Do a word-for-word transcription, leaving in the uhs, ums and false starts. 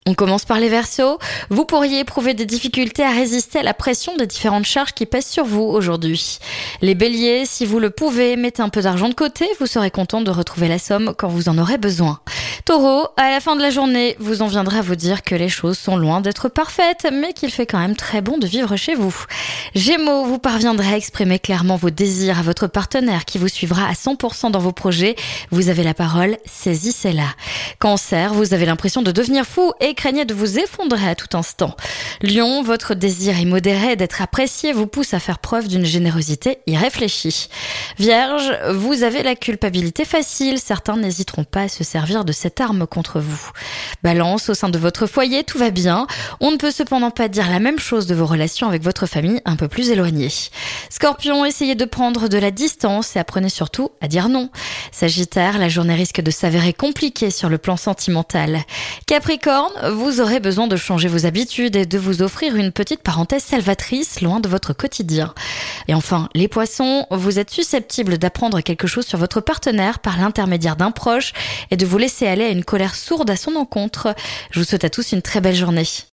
On commence par les Verseaux. Vous pourriez éprouver des difficultés à résister à la pression des différentes charges qui pèsent sur vous aujourd'hui. Les Béliers, si vous le pouvez, mettez un peu d'argent de côté, vous serez content de retrouver la somme quand vous en aurez besoin. Taureau, à la fin de la journée, vous en viendrez à vous dire que les choses sont loin d'être parfaites, mais qu'il fait quand même très bon de vivre chez vous. Gémeaux, vous parviendrez à exprimer clairement vos désirs à votre partenaire qui vous suivra à cent pour cent dans vos projets. Vous avez la parole, saisissez-la. Cancer, vous avez l'impression de devenir fou et craignez de vous effondrer à tout instant. Lion, votre désir immodéré d'être apprécié vous pousse à faire preuve d'une générosité irréfléchie. Vierge, vous avez la culpabilité facile, certains n'hésiteront pas à se servir de cette arme contre vous. Balance, au sein de votre foyer, tout va bien. On ne peut cependant pas dire la même chose de vos relations avec votre famille un peu plus éloignée. Scorpion, essayez de prendre de la distance et apprenez surtout à dire non. Sagittaire, la journée risque de s'avérer compliquée sur le plan sentimental. Capricorne, vous aurez besoin de changer vos habitudes et de vous offrir une petite parenthèse salvatrice loin de votre quotidien. Et enfin, les Poissons, vous êtes susceptibles d'apprendre quelque chose sur votre partenaire par l'intermédiaire d'un proche et de vous laisser aller à une colère sourde à son encontre. Je vous souhaite à tous une très belle journée.